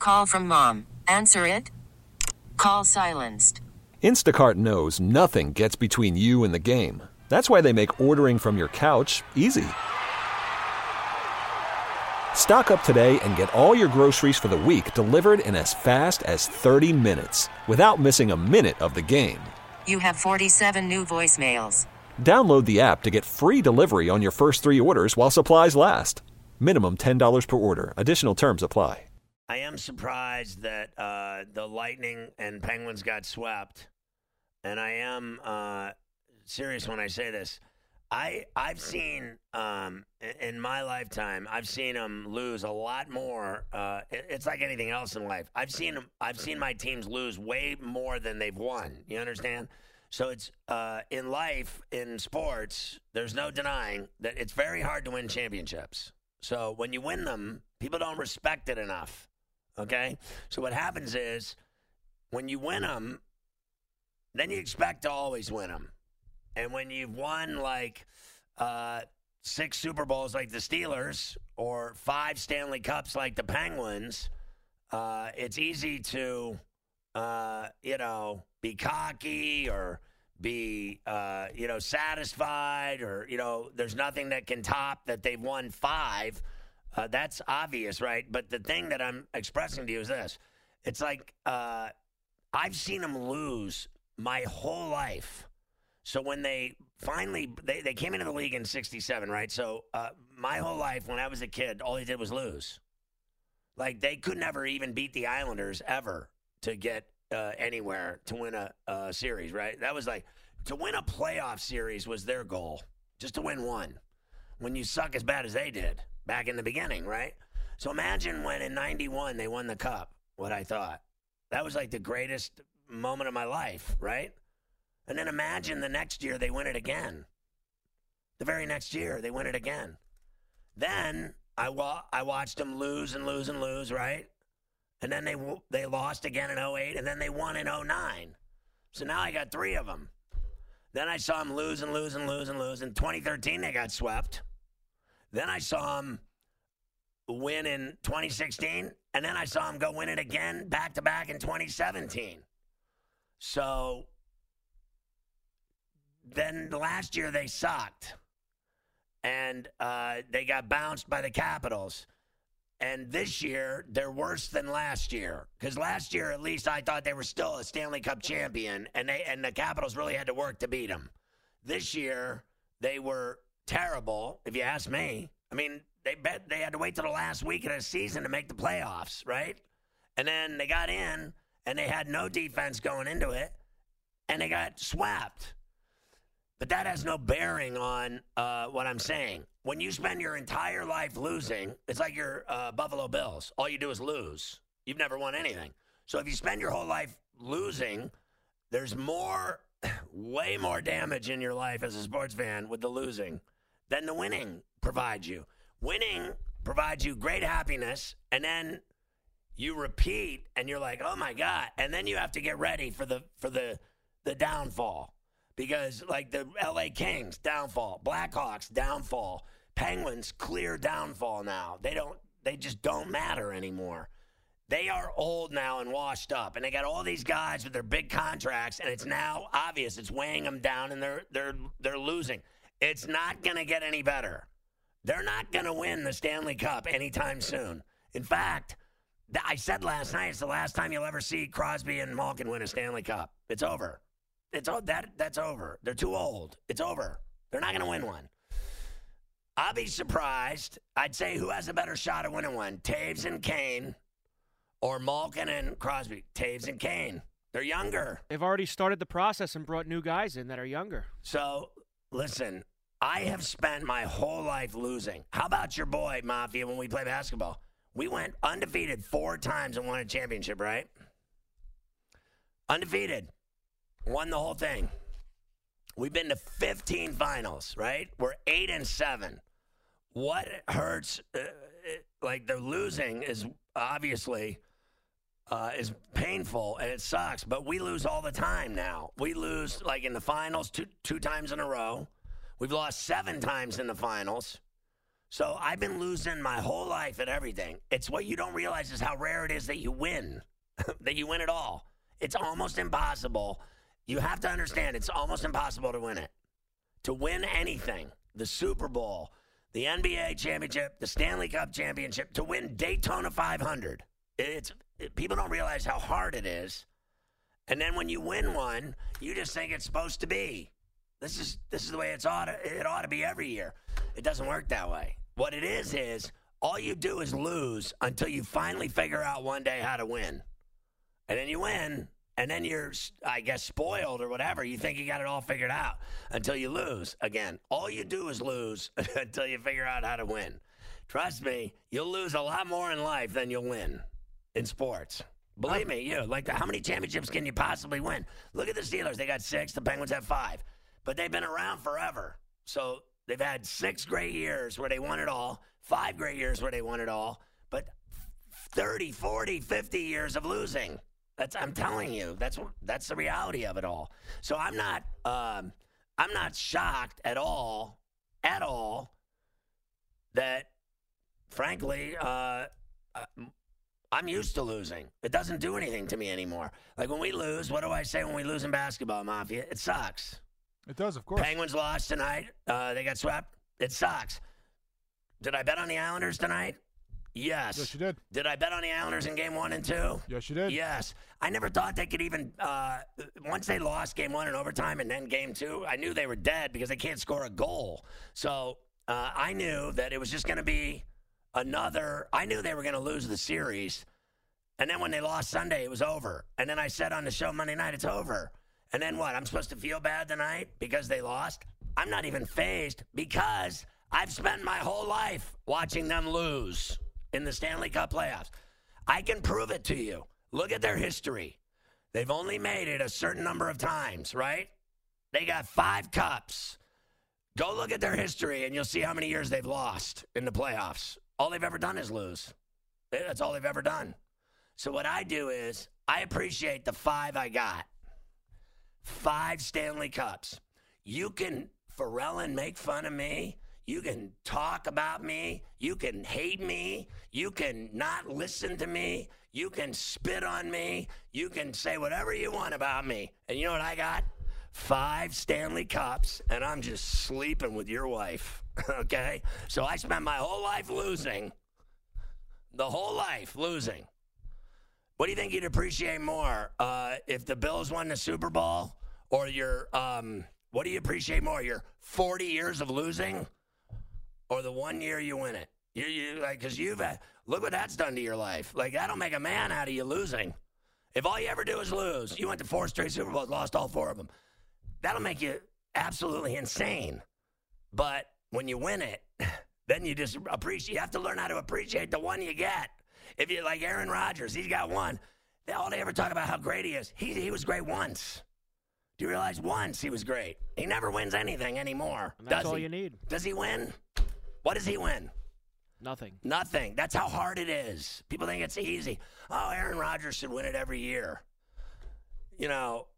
Call from mom. Answer it. Call silenced. Instacart knows nothing gets between you and the game. That's why they make ordering from your couch easy. Stock up today and get all your groceries for the week delivered in as fast as 30 minutes without missing a minute of the game. You have 47 new voicemails. Download the app to get free delivery on your first 3 orders while supplies last. Minimum $10 per order. Additional terms apply. I am surprised that the Lightning and Penguins got swept. And I am serious when I say this. I've seen, in my lifetime, I've seen them lose a lot more. It's like anything else in life. I've seen my teams lose way more than they've won. You understand? So it's in life, in sports, there's no denying that it's very hard to win championships. So when you win them, people don't respect it enough. Okay? So what happens is when you win them, then you expect to always win them. And when you've won like 6 Super Bowls like the Steelers or 5 Stanley Cups like the Penguins, it's easy to, be cocky or be, satisfied or, there's nothing that can top that they've won 5. That's obvious, right? But the thing that I'm expressing to you is this. It's like I've seen them lose my whole life. So when they finally they came into the league in 67, right? So my whole life when I was a kid, all they did was lose. Like they could never even beat the Islanders ever to get anywhere to win a series, right? That was like to win a playoff series was their goal, just to win one. When you suck as bad as they did back in the beginning, right? So imagine when in 91 they won the cup, what I thought. That was like the greatest moment of my life, right? And then imagine the next year they win it again. The very next year they win it again. Then I watched them lose and lose and lose, right? And then they lost again in 08, and then they won in 09. So now I got 3 of them. Then I saw them lose and lose and lose and lose. In 2013 they got swept. Then I saw them win in 2016, and then I saw them go win it again back-to-back in 2017. So then last year they sucked, and they got bounced by the Capitals. And this year they're worse than last year, because last year at least I thought they were still a Stanley Cup champion, and the Capitals really had to work to beat them. This year they were terrible, if you ask me. I mean, they had to wait till the last week of the season to make the playoffs, right? And then they got in, and they had no defense going into it, and they got swept. But that has no bearing on what I'm saying. When you spend your entire life losing, it's like your Buffalo Bills. All you do is lose. You've never won anything. So if you spend your whole life losing, there's way more damage in your life as a sports fan with the losing than the winning provides you. Winning provides you great happiness, and then you repeat, and you're like, oh, my God. And then you have to get ready for the downfall. Because, like, the L.A. Kings, downfall. Blackhawks, downfall. Penguins, clear downfall now. They just don't matter anymore. They are old now and washed up, and they got all these guys with their big contracts, and it's now obvious it's weighing them down, and they're losing. It's not going to get any better. They're not going to win the Stanley Cup anytime soon. In fact, I said last night it's the last time you'll ever see Crosby and Malkin win a Stanley Cup. It's over. That's over. They're too old. It's over. They're not going to win one. I'll be surprised. I'd say who has a better shot at winning one, Taves and Kane or Malkin and Crosby? Taves and Kane. They're younger. They've already started the process and brought new guys in that are younger. So, listen, I have spent my whole life losing. How about your boy, Mafia, when we play basketball? We went undefeated 4 times and won a championship, right? Undefeated. Won the whole thing. We've been to 15 finals, right? We're 8-7. What hurts, like the losing is obviously is painful and it sucks, but we lose all the time now. We lose like in the finals two times in a row. We've lost 7 times in the finals. So I've been losing my whole life at everything. It's what you don't realize is how rare it is that you win, that you win it all. It's almost impossible. You have to understand it's almost impossible to win it. To win anything, the Super Bowl, the NBA championship, the Stanley Cup championship, to win Daytona 500. People don't realize how hard it is. And then when you win one, you just think it's supposed to be. This is the way it ought to be every year. It doesn't work that way. What it is all you do is lose until you finally figure out one day how to win. And then you win, and then you're, I guess, spoiled or whatever. You think you got it all figured out until you lose. Again, all you do is lose until you figure out how to win. Trust me, you'll lose a lot more in life than you'll win in sports. Believe me, how many championships can you possibly win? Look at the Steelers. They got 6. The Penguins have 5. But they've been around forever. So they've had 6 great years where they won it all, 5 great years where they won it all, but 30, 40, 50 years of losing. I'm telling you, that's the reality of it all. So I'm not shocked at all, that, frankly, I'm used to losing. It doesn't do anything to me anymore. Like when we lose, what do I say when we lose in basketball, Mafia? It sucks. It does, of course. Penguins lost tonight. They got swept. It sucks. Did I bet on the Islanders tonight? Yes. Yes, you did. Did I bet on the Islanders in game 1 and 2? Yes, you did. Yes. I never thought they could even, once they lost game 1 in overtime and then game 2, I knew they were dead because they can't score a goal. So I knew that it was just going to be I knew they were going to lose the series. And then when they lost Sunday, it was over. And then I said on the show Monday night, it's over. And then what? I'm supposed to feel bad tonight because they lost? I'm not even fazed because I've spent my whole life watching them lose in the Stanley Cup playoffs. I can prove it to you. Look at their history. They've only made it a certain number of times, right? They got 5 cups. Go look at their history and you'll see how many years they've lost in the playoffs. All they've ever done is lose. That's all they've ever done. So what I do is I appreciate the 5 I got. 5 Stanley Cups. You can, Pharrell, make fun of me. You can talk about me. You can hate me. You can not listen to me. You can spit on me. You can say whatever you want about me. And you know what I got? 5 Stanley Cups, and I'm just sleeping with your wife. Okay? So I spent my whole life losing. The whole life losing. What do you think you'd appreciate more? If the Bills won the Super Bowl or what do you appreciate more? Your 40 years of losing or the 1 year you win it? Because look what that's done to your life. Like, that'll make a man out of you losing. If all you ever do is lose, you went to 4 straight Super Bowls, lost all 4 of them. That'll make you absolutely insane. But when you win it, then you just appreciate. You have to learn how to appreciate the one you get. If you like Aaron Rodgers, he's got 1. All they ever talk about how great he is. He was great once. Do you realize once he was great? He never wins anything anymore. And that's all you need. Does he win? What does he win? Nothing. Nothing. That's how hard it is. People think it's easy. Oh, Aaron Rodgers should win it every year. You know,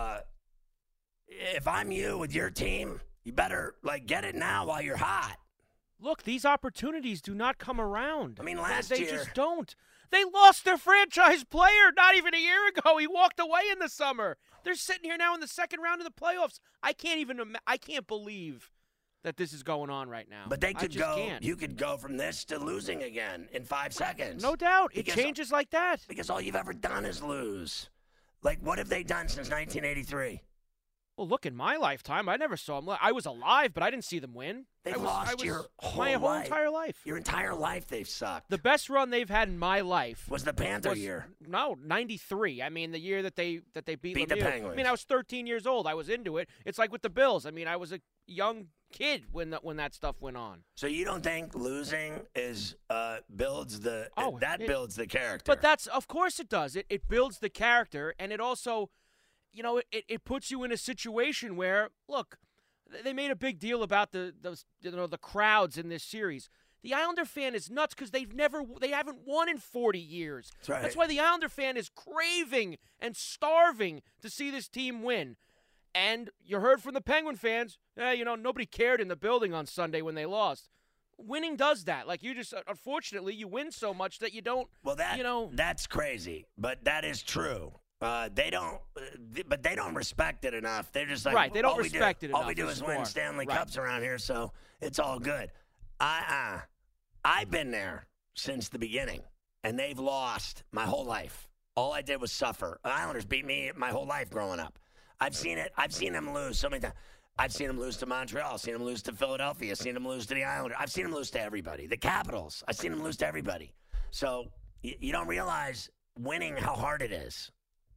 if I'm you with your team, you better get it now while you're hot. Look, these opportunities do not come around. I mean, last year... They just don't. They lost their franchise player not even a year ago. He walked away in the summer. They're sitting here now in the second round of the playoffs. I can't believe that this is going on right now. But they could go. Can't. You could go from this to losing again in 5 seconds. No doubt. It changes like that. Because all you've ever done is lose. Like, what have they done since 1983? Well, look, in my lifetime, I never saw them. I was alive, but I didn't see them win. They've lost your whole my whole life. entire life. Your entire life, they've sucked. The best run they've had in my life was the Panther year. No, 93. I mean, the year that they beat the Penguins. I mean, I was 13 years old. I was into it. It's like with the Bills. I mean, I was a young kid when that stuff went on. So you don't think losing is builds the builds the character? But that's, of course it does. It builds the character, and it also, you know, it puts you in a situation where, look, they made a big deal about the crowds in this series. The Islander fan is nuts because they haven't won in 40 years. That's right. That's why the Islander fan is craving and starving to see this team win. And you heard from the Penguin fans, nobody cared in the building on Sunday when they lost. winning does that. Like, you just, unfortunately, you win so much that you don't, Well, that's crazy, but that is true. They don't respect it enough. They're just like, right, they don't respect it enough. All we do is win Stanley Right. Cups around here, so it's all good. I've been there since the beginning, and they've lost my whole life. All I did was suffer. The Islanders beat me my whole life growing up. I've seen it. I've seen them lose so many times. I've seen them lose to Montreal. I've seen them lose to Philadelphia. I've seen them lose to the Islanders. I've seen them lose to everybody. The Capitals. I've seen them lose to everybody. So you don't realize winning how hard it is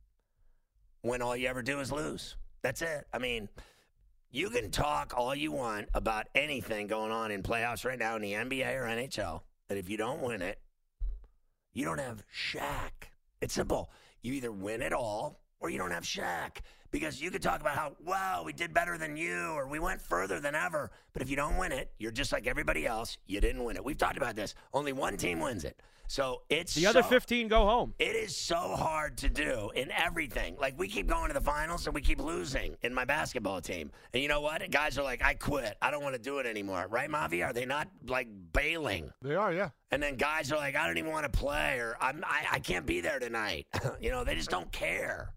when all you ever do is lose. That's it. I mean, you can talk all you want about anything going on in playoffs right now in the NBA or NHL, that if you don't win it, you don't have Shaq. It's simple. You either win it all or you don't have Shaq. Because you could talk about how, wow, we did better than you, or we went further than ever. But if you don't win it, you're just like everybody else. You didn't win it. We've talked about this. Only one team wins it. So it's the other 15 go home. It is so hard to do in everything. Like, we keep going to the finals and we keep losing in my basketball team. And you know what? Guys are like, I quit. I don't want to do it anymore. Right, Mavi? Are they not, like, bailing? They are, yeah. And then guys are like, I don't even want to play, or I can't be there tonight. You know, they just don't care.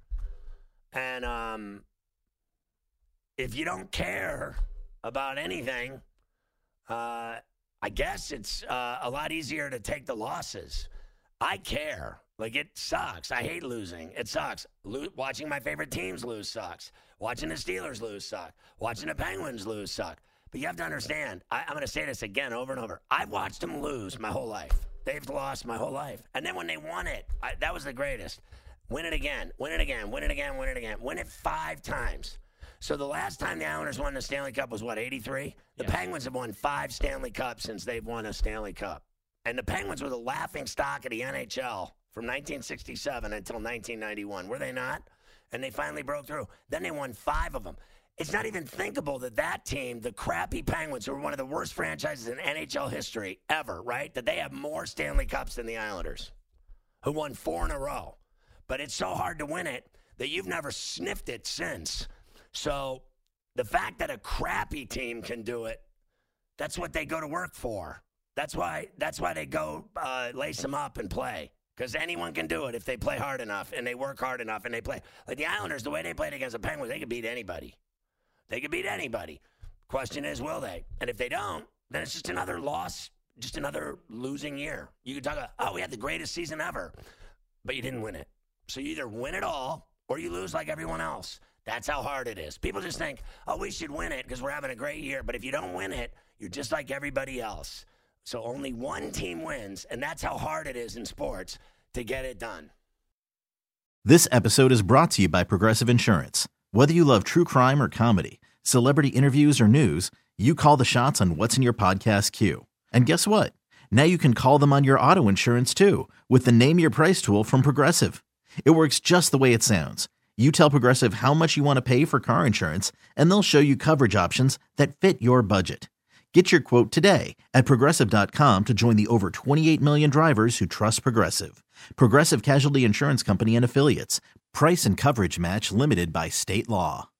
And if you don't care about anything, I guess it's a lot easier to take the losses. I care. Like, it sucks. I hate losing. It sucks. Watching my favorite teams lose sucks. Watching the Steelers lose sucks. Watching the Penguins lose sucks. But you have to understand, I'm going to say this again over and over. I've watched them lose my whole life. They've lost my whole life. And then when they won it, that was the greatest. Win it again, win it again, win it again, win it again. Win it 5 times. So the last time the Islanders won the Stanley Cup was, what, 83? The Penguins have won 5 Stanley Cups since they've won a Stanley Cup. And the Penguins were the laughing stock of the NHL from 1967 until 1991. Were they not? And they finally broke through. Then they won 5 of them. It's not even thinkable that team, the crappy Penguins, who were one of the worst franchises in NHL history ever, right, that they have more Stanley Cups than the Islanders, who won 4 in a row. But it's so hard to win it that you've never sniffed it since. So the fact that a crappy team can do it, that's what they go to work for. That's why they go lace them up and play. Because anyone can do it if they play hard enough and they work hard enough and they play. Like the Islanders, the way they played against the Penguins, they could beat anybody. They could beat anybody. Question is, will they? And if they don't, then it's just another loss, just another losing year. You could talk about, oh, we had the greatest season ever, but you didn't win it. So you either win it all or you lose like everyone else. That's how hard it is. People just think, oh, we should win it because we're having a great year. But if you don't win it, you're just like everybody else. So only one team wins, and that's how hard it is in sports to get it done. This episode is brought to you by Progressive Insurance. Whether you love true crime or comedy, celebrity interviews or news, you call the shots on what's in your podcast queue. And guess what? Now you can call them on your auto insurance too with the Name Your Price tool from Progressive. It works just the way it sounds. You tell Progressive how much you want to pay for car insurance, and they'll show you coverage options that fit your budget. Get your quote today at Progressive.com to join the over 28 million drivers who trust Progressive. Progressive Casualty Insurance Company and Affiliates. Price and coverage match limited by state law.